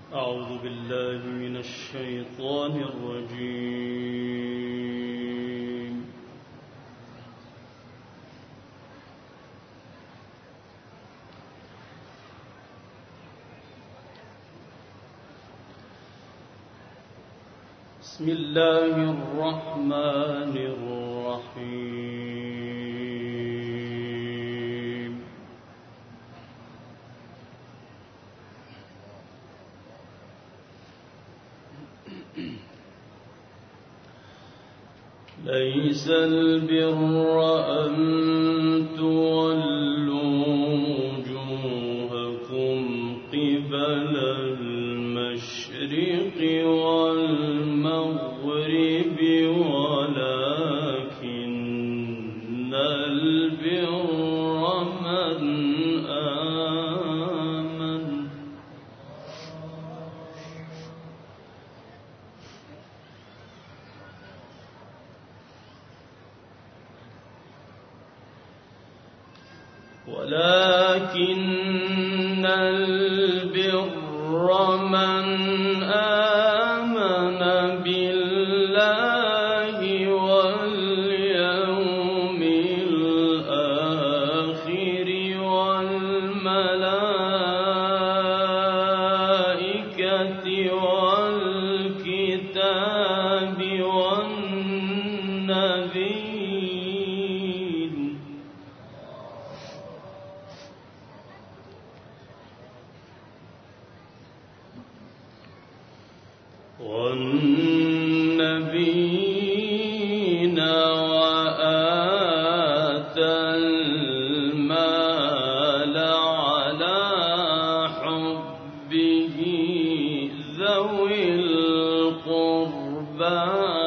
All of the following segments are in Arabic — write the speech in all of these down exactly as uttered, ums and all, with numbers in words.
أعوذ بالله من الشيطان الرجيم. بسم الله الرحمن الرحيم. ليس البر أن تولوا وجوهكم قبل المشرق والمغرب ولكن البر من آمن ولكن البر من آمن بالله واليوم الآخر والملائكة والكتاب والنبيين والنبيين وآتى المال على حبه ذوي القربى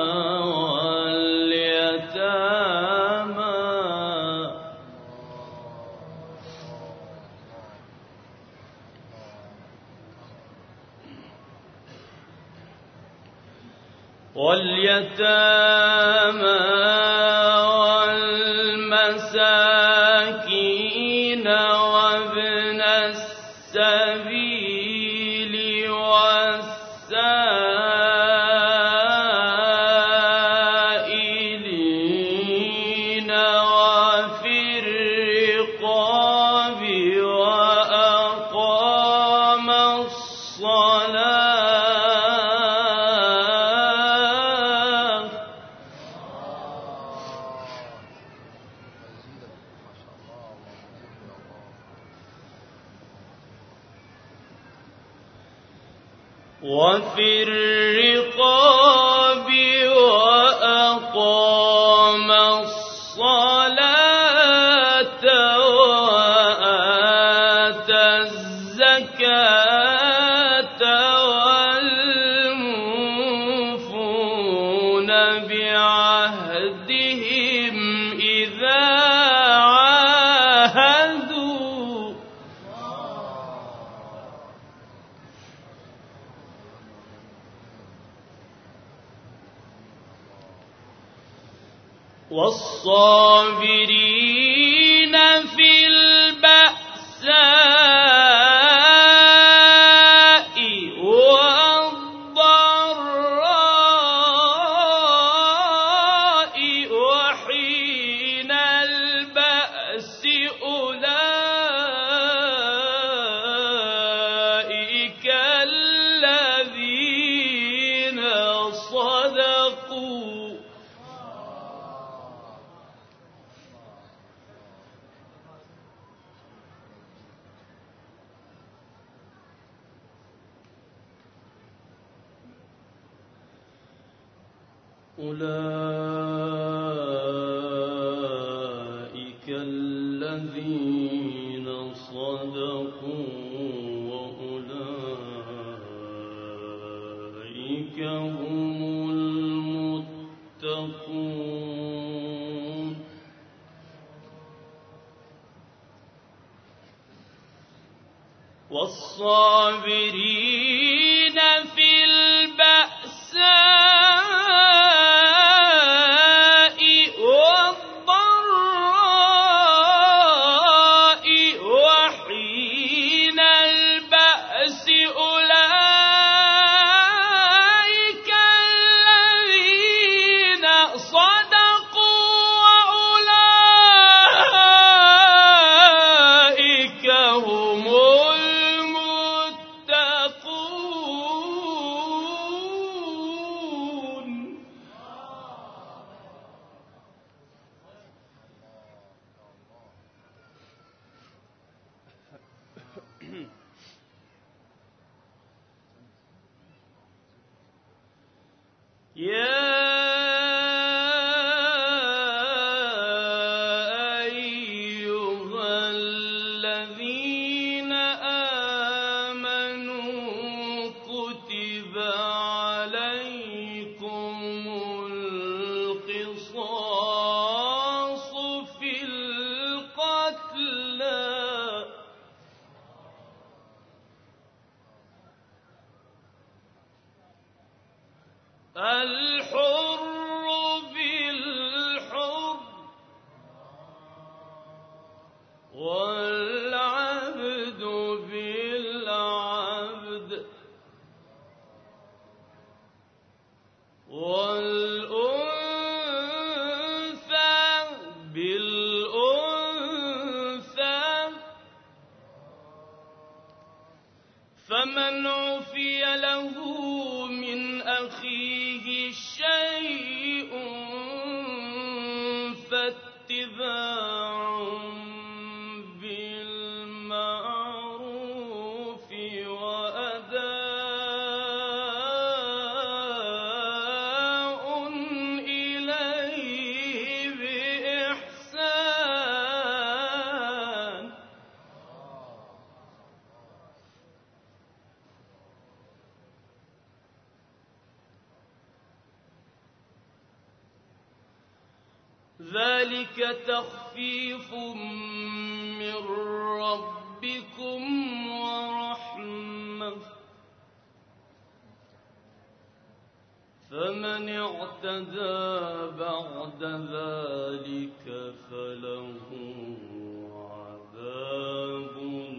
واليتامى واليتامى والمساكين وابن السبيل والسائلين وفي الرقاب وأقام الصلاة وفي الرقاب وأقام الصلاة وآتى الزكاة والموفون بعهدهم إذا عاهدوا والصابرين في البأساء والضراء وحين البأس أولئك الذين صدقوا أولئك الذين صدقوا وأولئك هم المتقون والصابرين في البأساء والضراء وحين البأس أولئك يا الحر بالحر والعبد بالعبد والأنثى بالأنثى فمن عفي له من أخيه شيء فاتباع بالمعروف وأداء إليه بإحسان. ذلك تخفيف من ربكم ورحمة فمن اعتدى بعد ذلك فله عذاب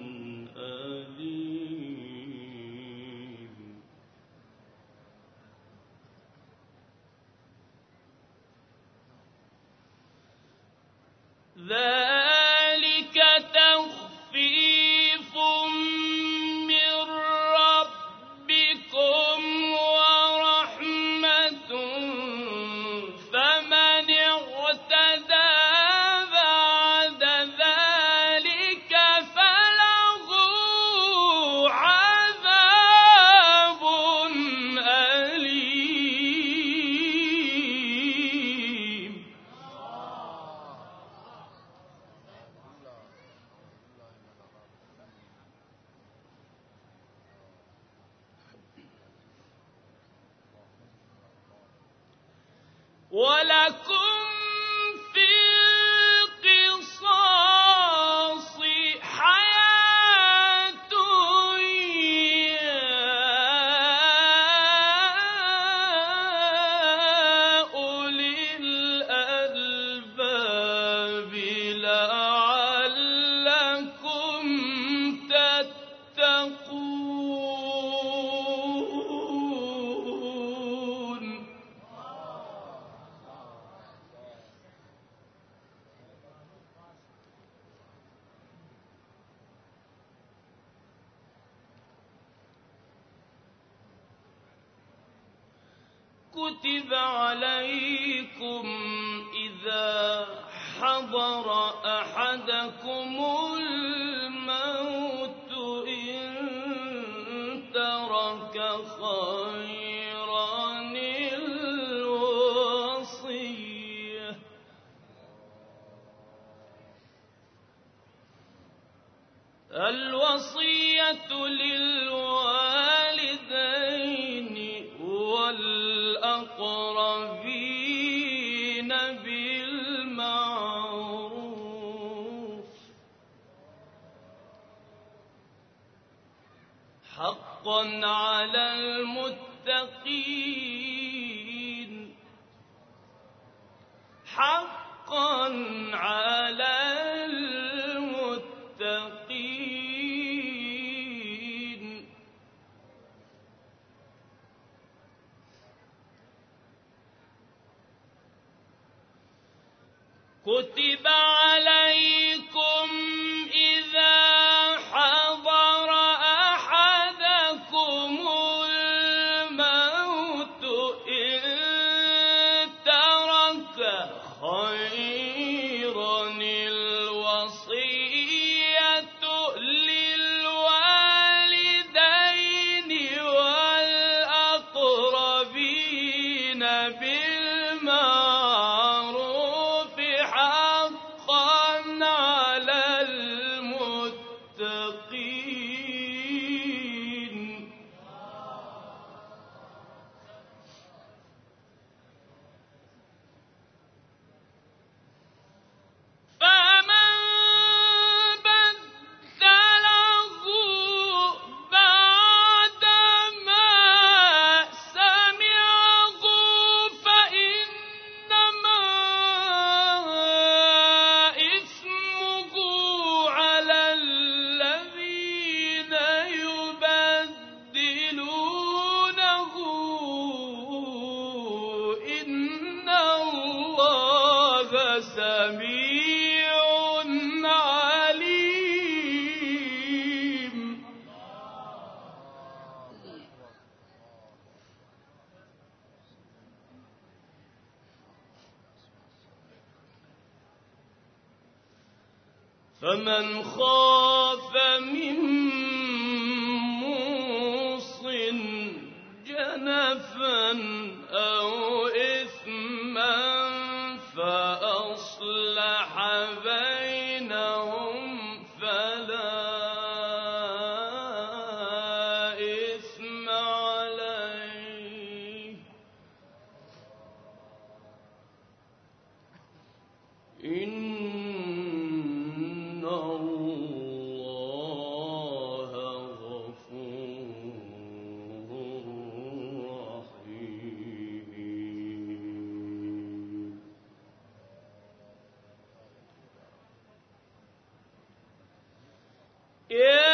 أليم. ذلك تخفيف من ربكم ورحمة فمن اعتدى بعد ذلك فله عذاب أليم. ولكم في القصاص حياة يا أولي الألباب لعلكم تتقون. كتب عليكم إذا حضر أحدكم الموت إن ترك خيرا الوصية الوصية للوالدين والأقربين بالمعروف حقا على المتقين حقا على المتقين. كتب عليكم إذا حضر أحدكم الموت إن ترك خيرا الوصية للوالدين والأقربين فمن خاف من موص جنفا أو إثما فأصلح بينهم فلا إثم عليه إن الله غفور رحيم. يا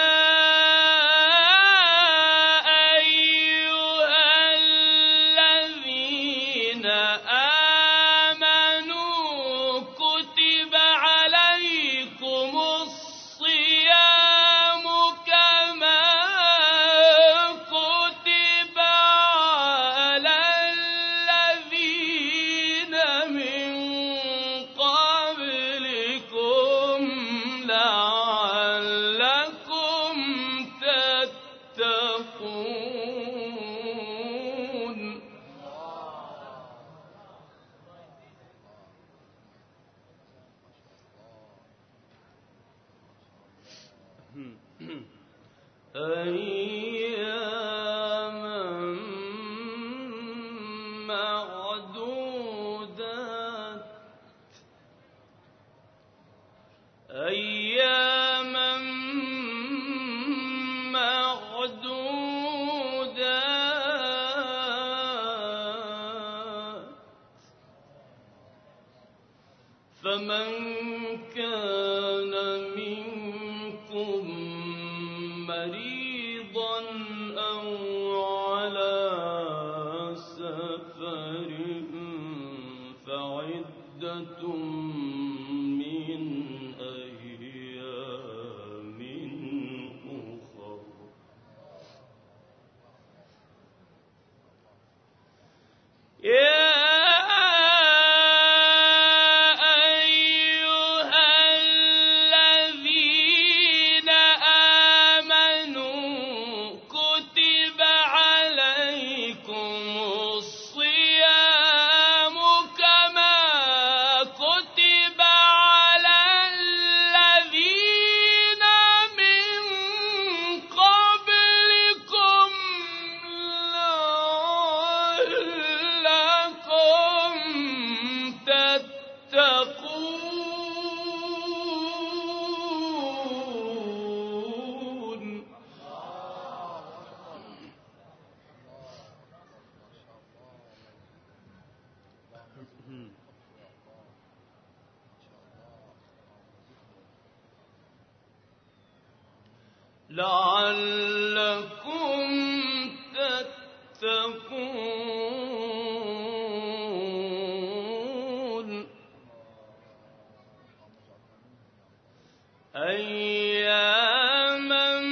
أياما معدودات أياما معدودات فمن كان منكم مريضا أو على سفر فعدة من أيام أخر يا لعلكم تتقون أياما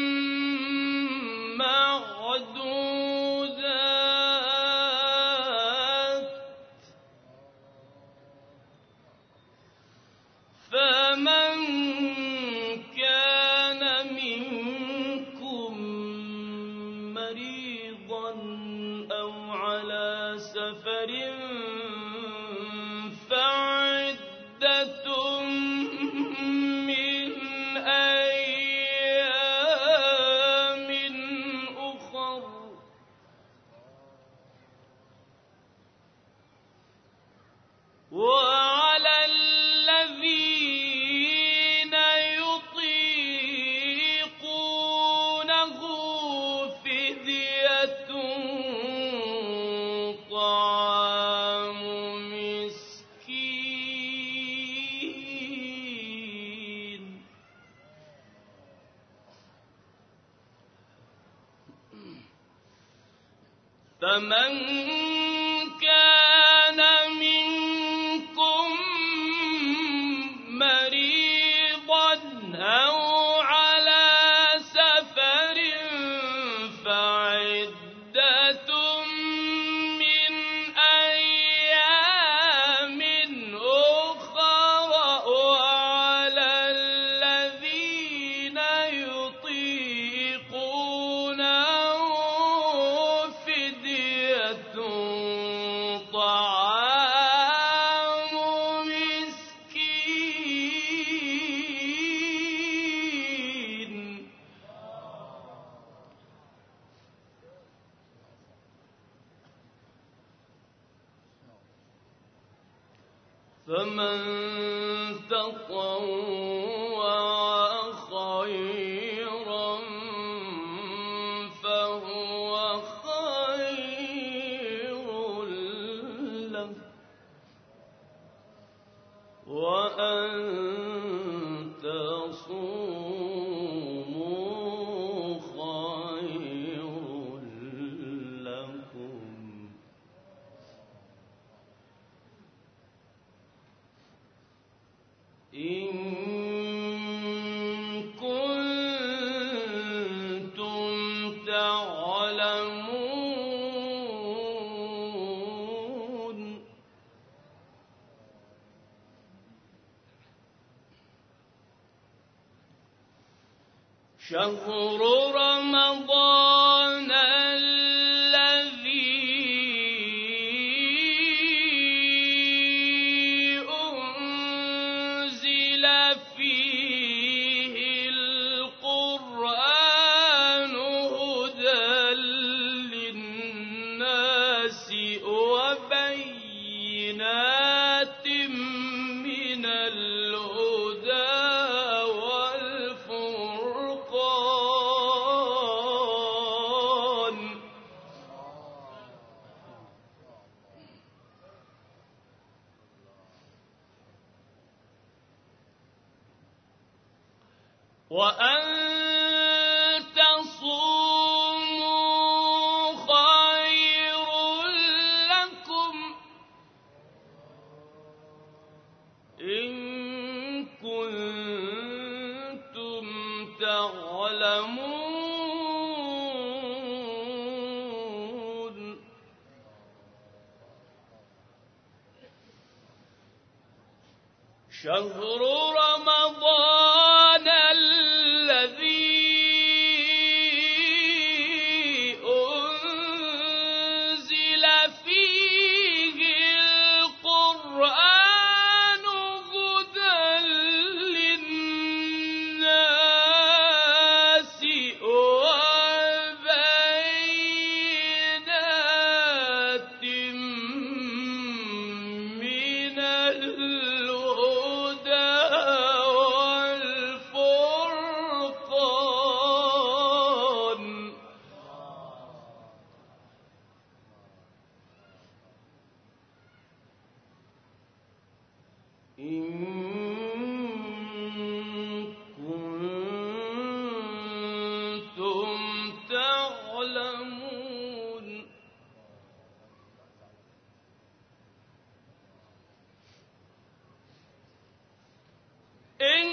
معدودات فمن كان منكم مريضا أو على سفر فعدة من أيام أخر وعلى الذين يطيقونه فدية طعام مسكين فمن كان منكم مريضا أو على سفر فعدة من أيام أخر وعلى الذين فمن تطوع خيرا فهو خير له وأن تصوموا خير لكم إن كنتم تعلمون. شهر رمضان الذي أنزل فيه القرآن هدى للناس وبينات من الهدى وأن تصوموا خير لكم إن كنتم تعلمون. شهر رمضان الذي أنزل فيه القرآن هدى للناس وبينات من الهدى إن كنتم تعلمون. إن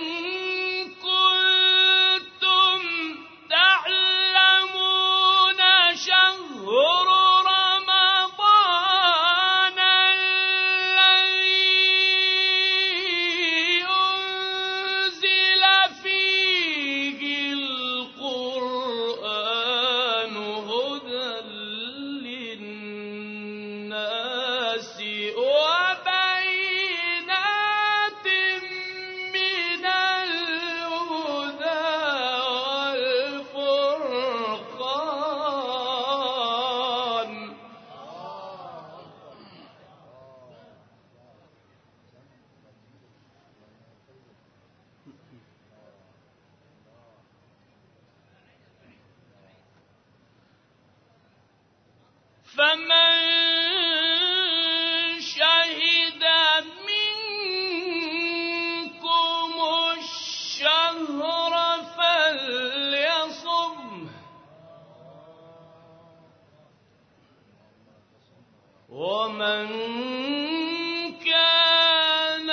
كنتم تعلمون شهر فمن شهد منكم الشهر فليصم ومن كان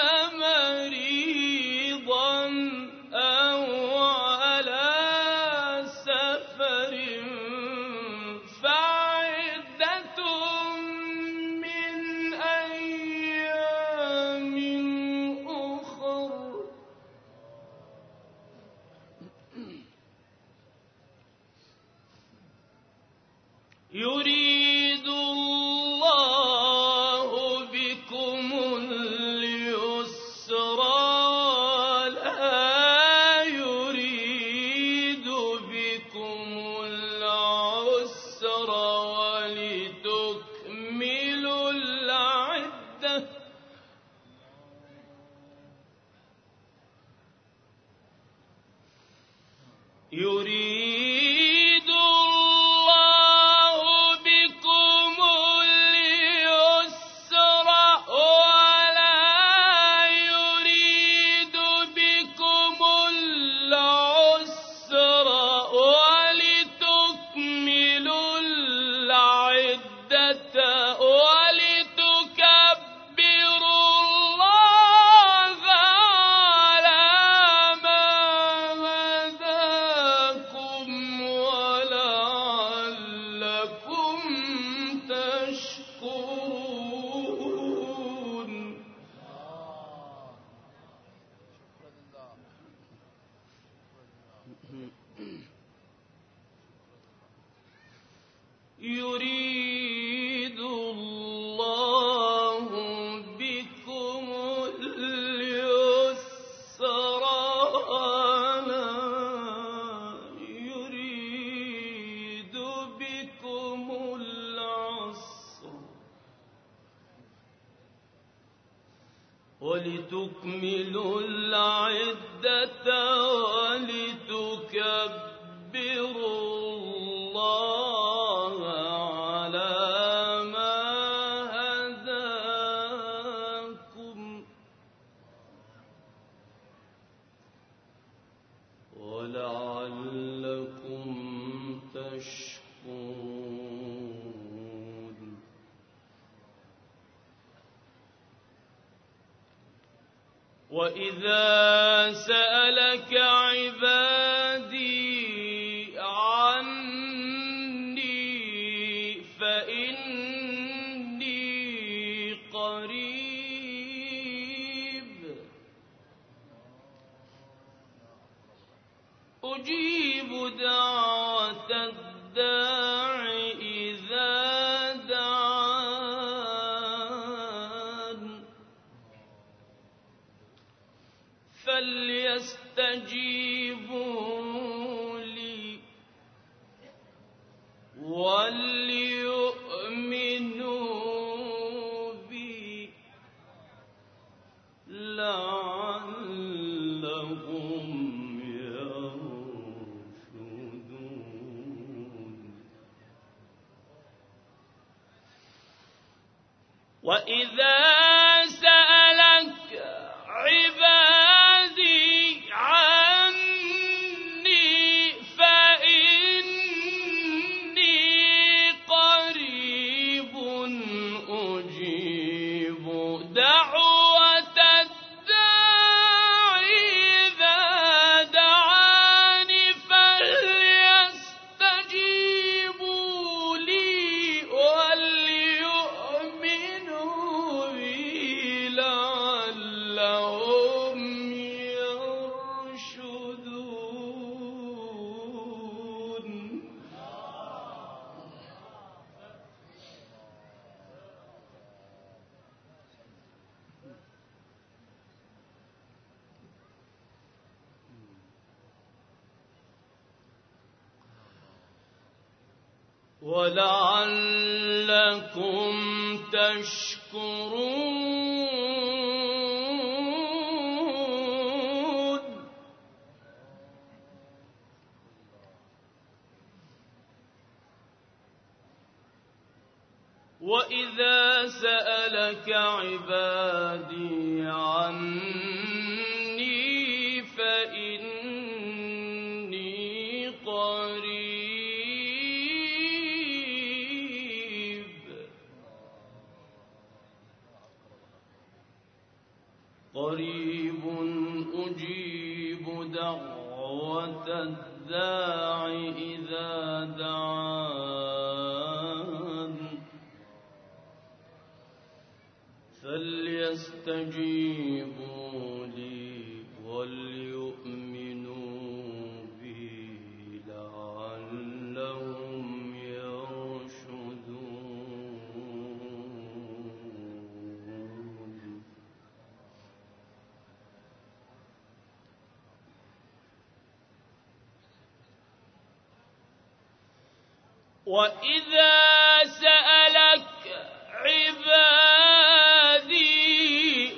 مريضا أو على سفر من أيام أخر يريد الله بكم اليسر ولا يريد بكم العسر ولتكملوا العدة يريد الله بكم اليسر ولا يريد بكم العسر ولتكملوا العدة ولتكبروا الله على ما هداكم ولعلكم تشكرون. وإذا سألك عبادي عني فإني قريب أجيب دعوة الداع إذا دعان فليستجيبوا لي وليؤمنوا بي لعلهم يرشدون. وإذا سألك عبادي عني فإني قريب أجيب دعوة الداع إذا دعان فليستجيبوا لي وليؤمنوا بي لعلهم يرشدون. ولعلكم تشكرون. وإذا سألك عبادي عني فإني قريب قريب أجيب دعوة الداع إذا دعان فليستجيبوا لي وليؤمنوا بي لعلهم يرشدون. وإذا سألك عبادي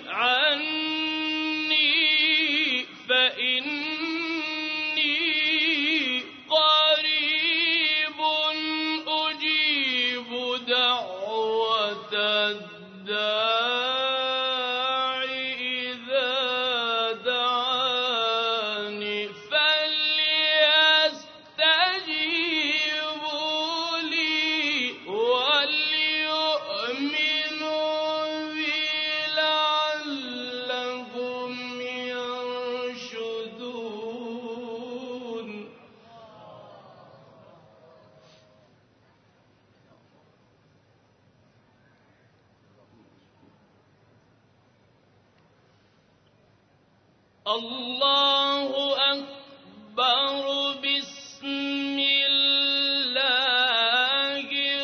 عني فإني قريب أجيب دعوة الداع إذا دعان فليستجيبوا لي وليؤمنوا بي لعلهم يرشدون. الله أكبر. بسم الله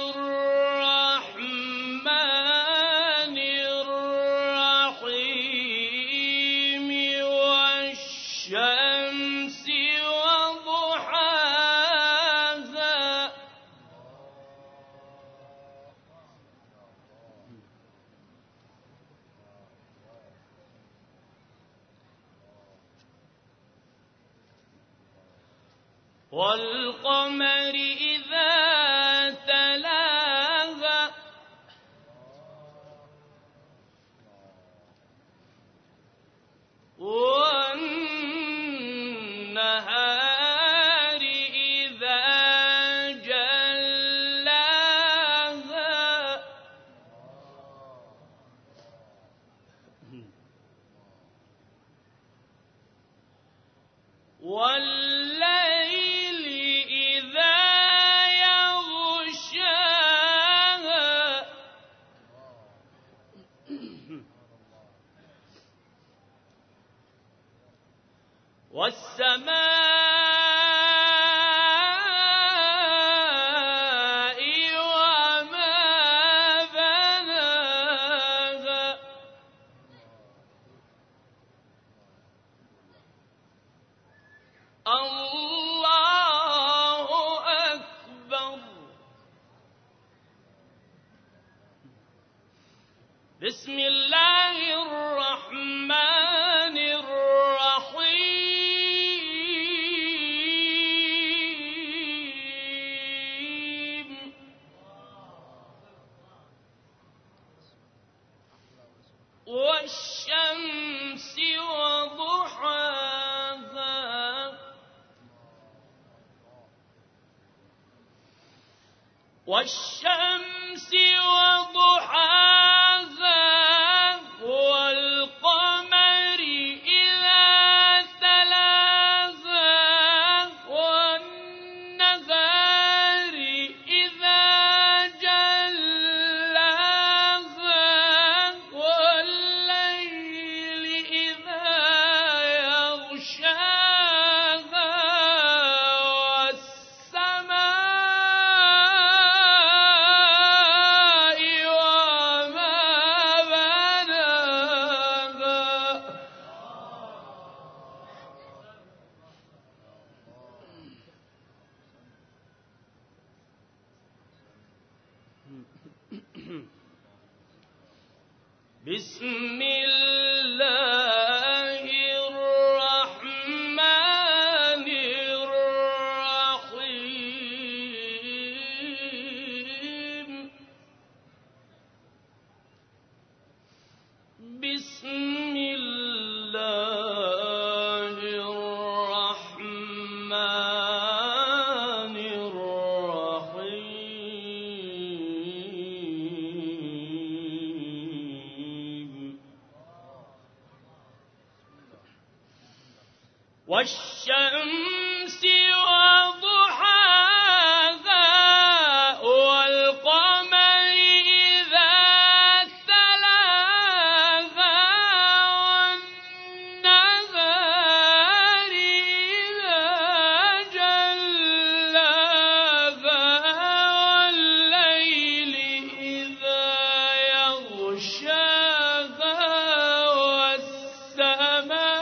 والقمر إذا تلاها والنهار إذا جلاها والليل إذا يغشاها والسماء وما بناها الله أكبر. بسم الله الرحمن الرحيم. والشمس وضحاها والشمس وضحاها والقمر إذا تلاها والنهار إذا جلاها والليل إذا يغشاها والسماء وما بناها بسم الله الرحمن الرحيم. بسم الله الرحمن الرحيم. والشمس وضحاها والقمر إذا تلاها والنهار إذا جلاها والليل إذا يغشاها والسماء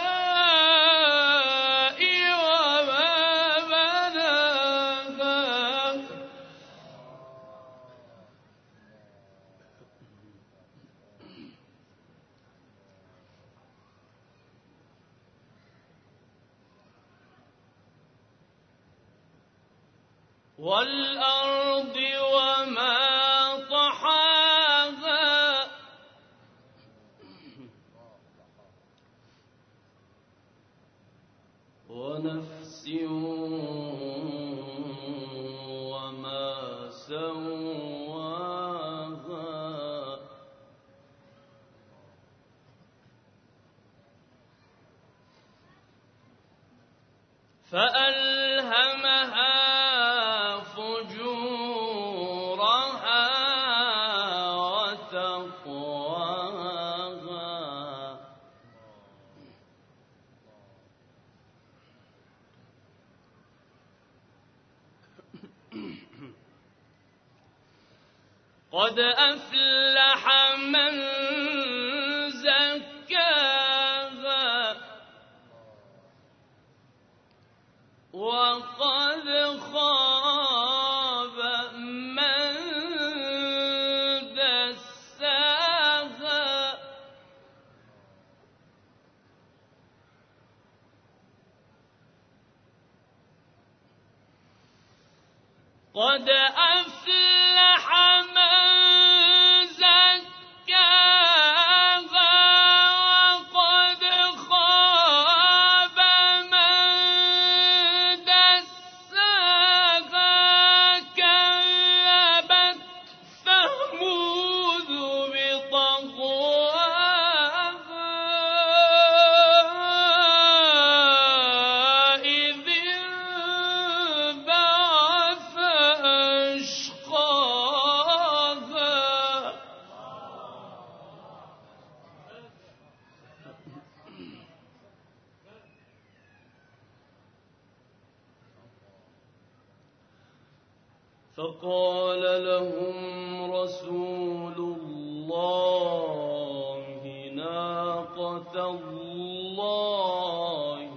والأرض وما طحاها ونفس وما سواها فألهمها فجورها وتقواها قد أفلح من زكاها وقد خاب من دساها فقال لهم رسول الله ناقة الله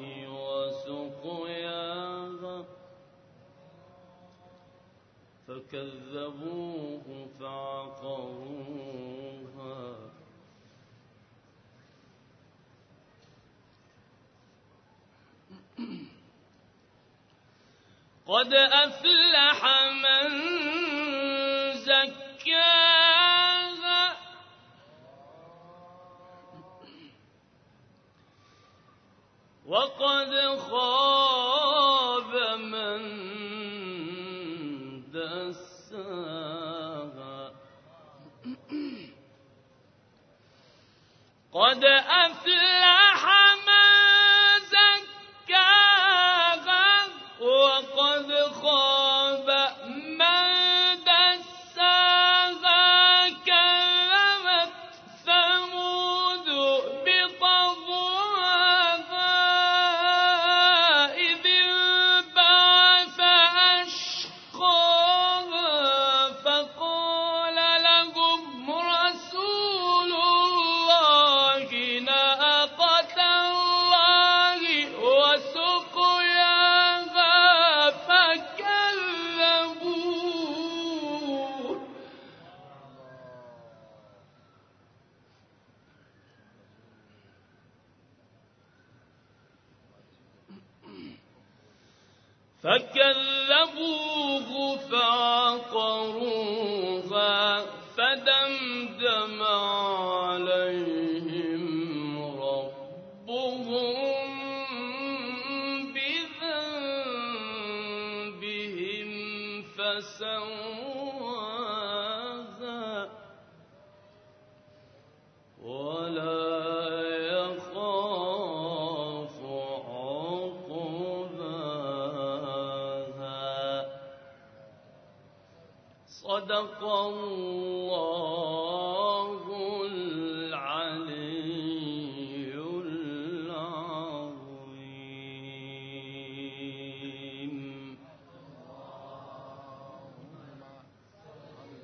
وسقياها فكذبوه فعقروها قد أفلح من زكاها وقد خاب من دساها قد أفلح من زكاها وقد خاب من دساها كذبت ثمود بطغواها إذ انبعث أشقاها فقال لهم رسول الله ناقة الله وسقياها فكذبوه فكذبوه فعقروها فدمدم عليهم ربهم بذنبهم فسواها ولا يخاف عقباها صدق الله